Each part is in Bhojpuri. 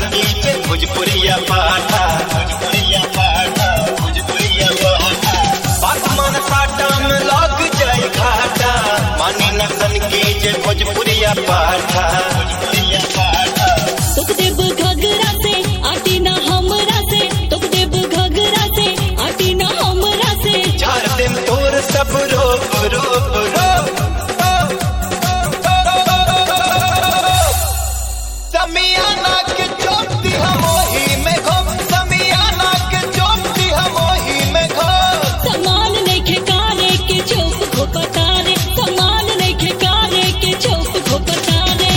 की जे भोजपुरिया पाठा भोजपुरिया पाठा भोजपुरिया पाठा बात मन साटा में लग जाए घाटा मानी न सन की जे भोजपुरिया पाठा भोजपुरिया पाठा तुक देव घगरा से आटी ना हमरा से तुक देव घगरा से आटी ना हमरा से झाड़ दिन तोर सब रोप रोप रोप समियाना के चोटी हम ओही में घो समियाना के चोटी हम ओही में घो समान नइखे कारे के चौक घोपता रे समान नइखे कारे के चौक घोपता रे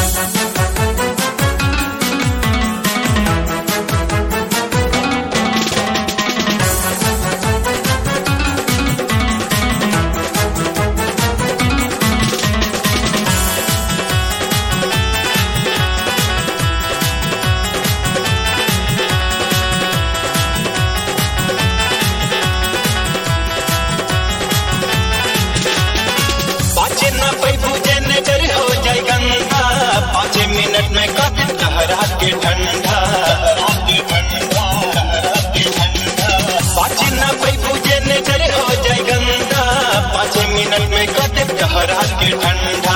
पाँच न पैबू जनरेटर हो जाए गंदा 5 मिनट में कद लहरा के ठंडा 5 न पैबू जनरेटर हो जाए गंदा 5 मिनट में कद लहरा के ठंडा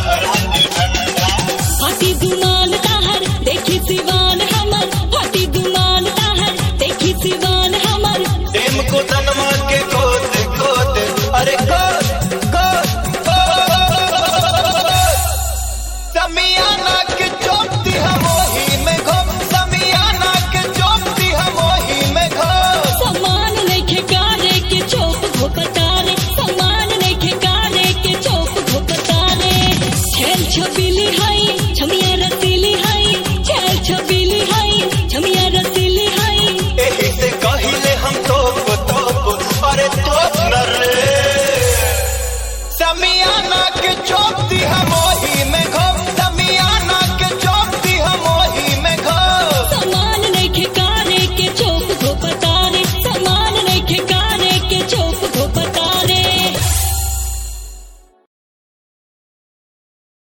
हाथी गुमान ताहर देखी सिवान हमर हाथी गुमान ताहर देखी सिवान हमर प्रेम को तनमा के गोद गोद अरे गोद गोद समियाना के चोटी हम ओही में घो समियाना के चोटी हम ओही में घो समान नइखे कारे के चौक घोपता रे समान नइखे कारे के चौक घोपता रे खेल छबिली हई छमिया रती